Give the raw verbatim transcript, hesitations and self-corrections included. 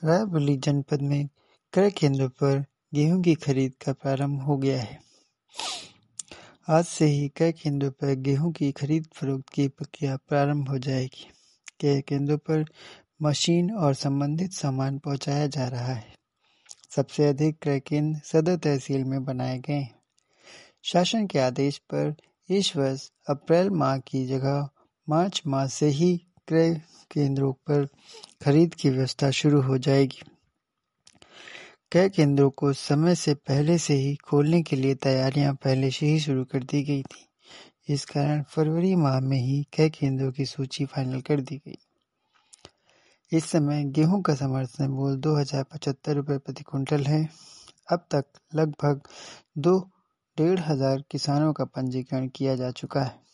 रायबरेली जनपद में क्रय केंद्रों पर गेहूं की खरीद का प्रारंभ हो गया है। आज से ही क्रय केंद्रों पर गेहूं की खरीद फरोख्त की प्रक्रिया प्रारंभ हो जाएगी। क्रय केंद्रों पर मशीन और संबंधित सामान पहुंचाया जा रहा है। सबसे अधिक क्रय केंद्र सदर तहसील में बनाए गए हैं। शासन के आदेश पर इस वर्ष अप्रैल माह की जगह मार्च माह से ही क्रय केंद्रों पर खरीद की व्यवस्था शुरू हो जाएगी। क्रय केंद्रों को समय से पहले से ही खोलने के लिए तैयारियां पहले से ही शुरू कर दी गई थी। इस कारण फरवरी माह में ही क्रय केंद्रों की सूची फाइनल कर दी गई। इस समय गेहूं का समर्थन मूल्य दो हजार पचहत्तर रुपये प्रति क्विंटल है। अब तक लगभग दो डेढ़ हजार किसानों का पंजीकरण किया जा चुका है।